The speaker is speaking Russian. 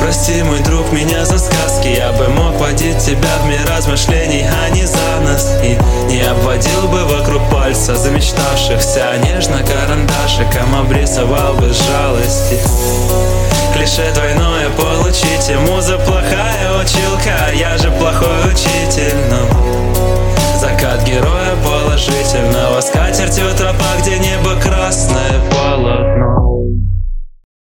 Прости, мой друг, меня за сказки. Я бы мог водить тебя в мир размышлений, а не за нос. И не обводил бы вокруг пальца замечтавшихся, нежно карандашиком обрисовал бы жалости. Клише двойное получите, муза плохая училка, я же плохой учитель.